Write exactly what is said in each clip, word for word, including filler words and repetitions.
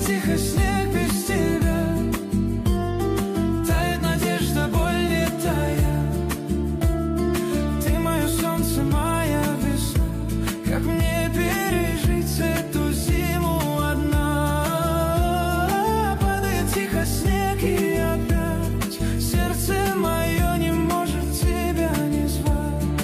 тихо снег без тебя. Тает надежда, боль не тая. Ты мое солнце, моя весна. Как мне пережить эту зиму одна? Падает тихо снег, и опять сердце мое не может тебя не звать.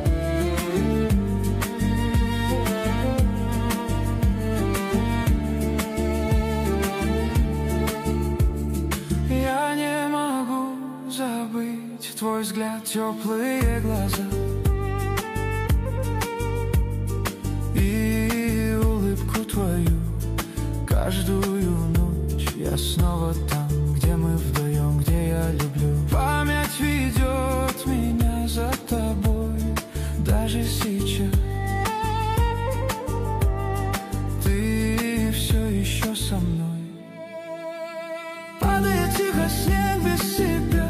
Я не могу забыть твой взгляд, теплые глаза и улыбку твою. Каждую ночь я снова там, где мы вдвоем, где я люблю. Память ведет меня за тобой даже сейчас. Ты все еще со мной. Падает тихо снег без тебя.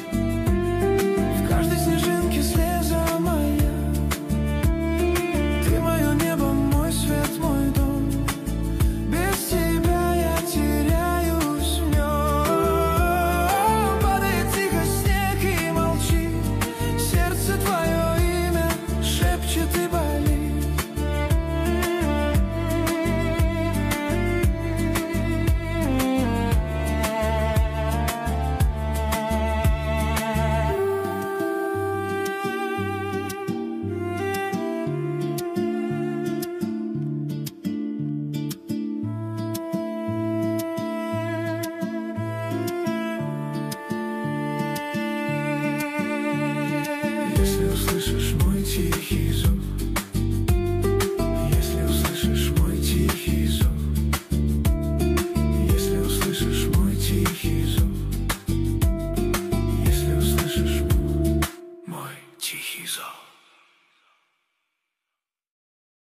В каждой снежинке слеза моя. Ты мое небо, мой свет, мой дом. Без тебя я теряюсь в нем. Падает тихо снег и молчит. Сердце твое имя шепчет и болит. Если услышишь мой тихий зов, если услышишь мой тихий зов, если услышишь мой тихий зов, если услышишь мой тихий зов.